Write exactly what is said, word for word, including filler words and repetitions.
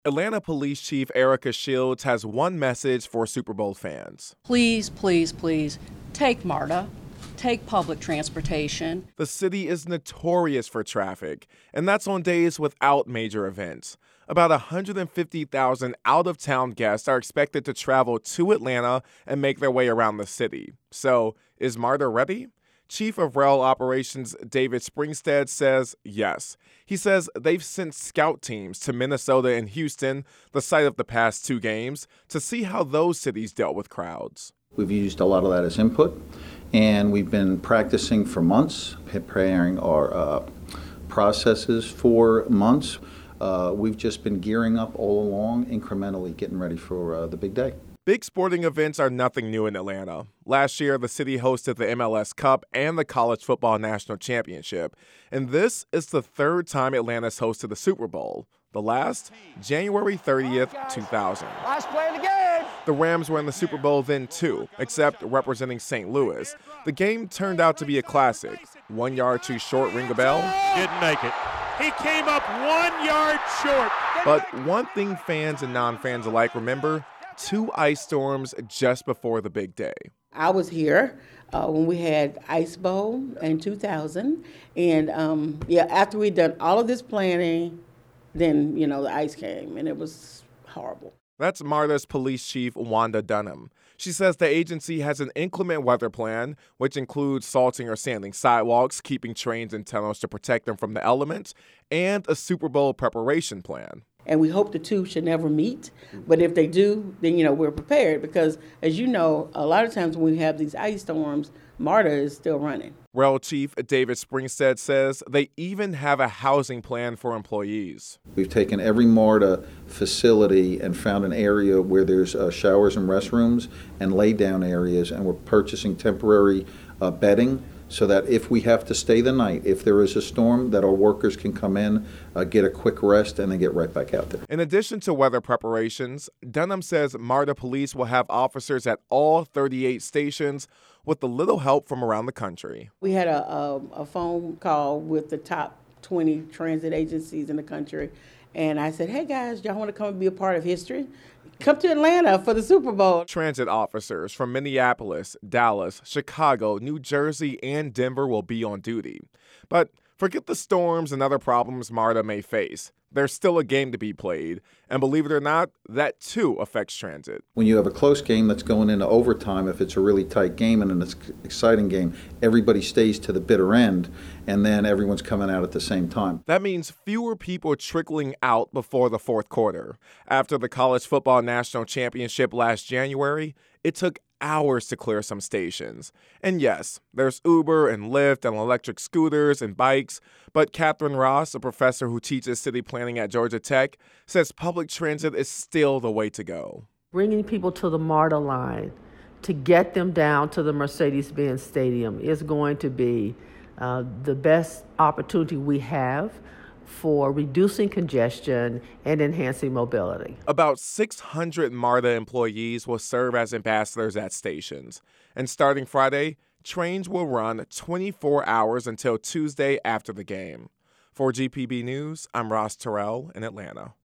Atlanta Police Chief Erica Shields has one message for Super Bowl fans. Please, please, please take MARTA, take public transportation. The city is notorious for traffic, and that's on days without major events. About one hundred fifty thousand out-of-town guests are expected to travel to Atlanta and make their way around the city. So, is MARTA ready? Chief of Rail Operations David Springstead says yes. He says they've sent scout teams to Minnesota and Houston, the site of the past two games, to see how those cities dealt with crowds. We've used a lot of that as input, and we've been practicing for months, preparing our uh, processes for months. Uh, we've just been gearing up all along, incrementally getting ready for uh, the big day. Big sporting events are nothing new in Atlanta. Last year, the city hosted the M L S Cup and the College Football National Championship. And this is the third time Atlanta's hosted the Super Bowl. The last, January thirtieth, two thousand. Last play of the game. The Rams were in the Super Bowl then, too, except representing Saint Louis. The game turned out to be a classic. One yard too short, ring a bell? Didn't make it. He came up one yard short. But one thing fans and non-fans alike remember, two ice storms just before the big day. I was here uh, when we had Ice Bowl in two thousand. And, um, yeah, after we'd done all of this planning, then, you know, the ice came, and it was horrible. That's MARTA's police chief, Wanda Dunham. She says the agency has an inclement weather plan, which includes salting or sanding sidewalks, keeping trains and tunnels to protect them from the elements, and a Super Bowl preparation plan. And we hope the two should never meet. But if they do, then, you know, we're prepared. Because, as you know, a lot of times when we have these ice storms, MARTA is still running. Rail Chief David Springstead says they even have a housing plan for employees. We've taken every MARTA facility and found an area where there's uh, showers and restrooms and lay-down areas, and we're purchasing temporary uh, bedding, so that if we have to stay the night, if there is a storm, that our workers can come in, uh, get a quick rest, and then get right back out there. In addition to weather preparations, Dunham says MARTA police will have officers at all thirty-eight stations with a little help from around the country. We had a, a, a phone call with the top twenty transit agencies in the country, and I said, hey guys, y'all want to come and be a part of history? Come to Atlanta for the Super Bowl. Transit officers from Minneapolis, Dallas, Chicago, New Jersey, and Denver will be on duty. But forget the storms and other problems MARTA may face. There's still a game to be played, and believe it or not, that too affects transit. When you have a close game that's going into overtime, if it's a really tight game and an exciting game, everybody stays to the bitter end, and then everyone's coming out at the same time. That means fewer people trickling out before the fourth quarter. After the College Football National Championship last January, it took hours to clear some stations. And yes, there's Uber and Lyft and electric scooters and bikes, but Catherine Ross, a professor who teaches city planning at Georgia Tech, says public transit is still the way to go. Bringing people to the MARTA line to get them down to the Mercedes-Benz Stadium is going to be uh, the best opportunity we have for reducing congestion and enhancing mobility. About six hundred MARTA employees will serve as ambassadors at stations. And starting Friday, trains will run twenty-four hours until Tuesday after the game. For G P B News, I'm Ross Terrell in Atlanta.